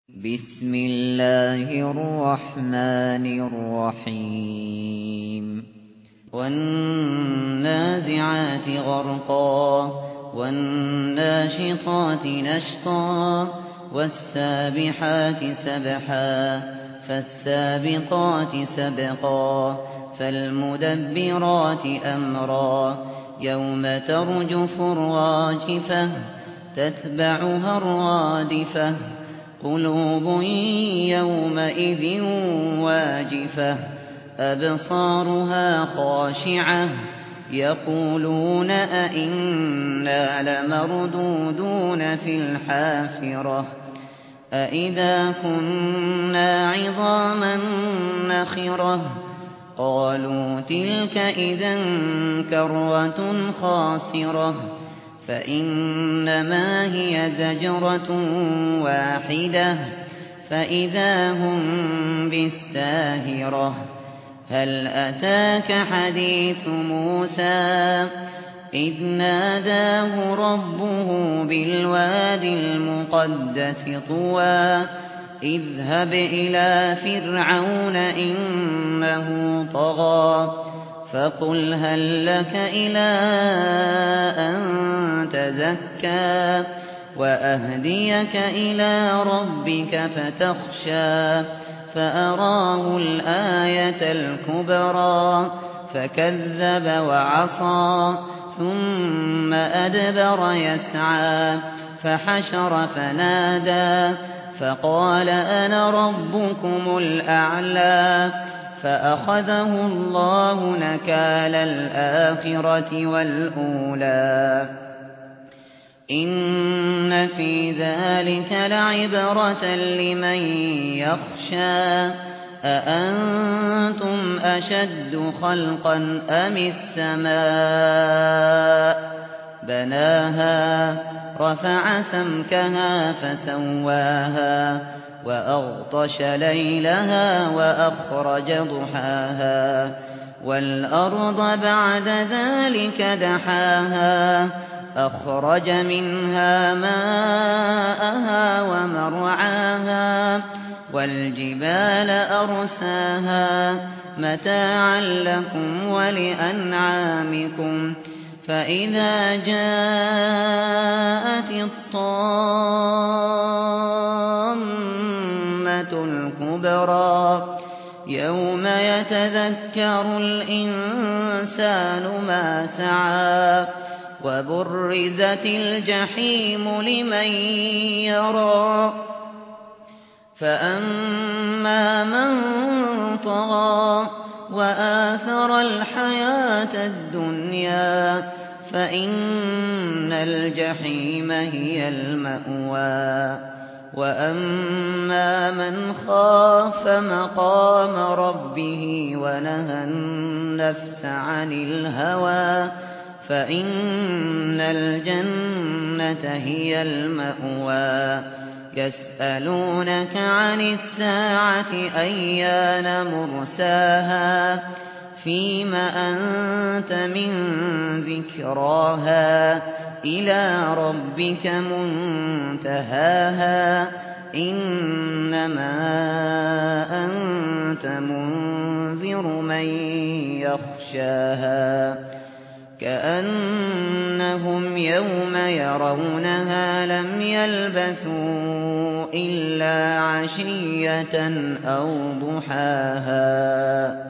بسم الله الرحمن الرحيم والنازعات غرقا والناشطات نشطا والسابحات سبحا فالسابقات سبقا فالمدبرات أمرا يوم ترجف الراجفة تتبعها الرادفة قلوب يومئذ واجفة أبصارها خاشعة يقولون أئنا لمردودون في الحافرة أئذا كنا عظاما نخرة قالوا تلك إذا كرة خاسرة فإنما هي زجرة واحدة فإذا هم بالساهرة هل أتاك حديث موسى إذ ناداه ربه بالواد المقدس طوى اذهب إلى فرعون إنه طغى فقل هل لك إلى أن تزكى وأهديك إلى ربك فتخشى فأراه الآية الكبرى فكذب وعصى ثم أدبر يسعى فحشر فنادى فقال أنا ربكم الأعلى فأخذه الله نكال الآخرة والأولى إن في ذلك لعبرة لمن يخشى أأنتم أشد خلقا أم السماء بناها رفع سمكها فسواها وأغطش ليلها وأخرج ضحاها والأرض بعد ذلك دحاها أخرج منها ماءها ومرعاها والجبال أرساها متاعا لكم ولأنعامكم فإذا جاءت الطامة الكبرى يوم يتذكر الإنسان ما سعى وبرزت الجحيم لمن يرى فأما من طغى وآثر الحياة الدنيا فإن الجحيم هي المأوى وأما من خاف مقام ربه ونهى النفس عن الهوى فإن الجنة هي المأوى يسألونك عن الساعة أيان مرساها فيم أنت من ذكراها إلى ربك منتهاها إنما أنت منذر من يخشاها كأنهم يوم يرونها لم يلبثوا إلا عشية أو ضحاها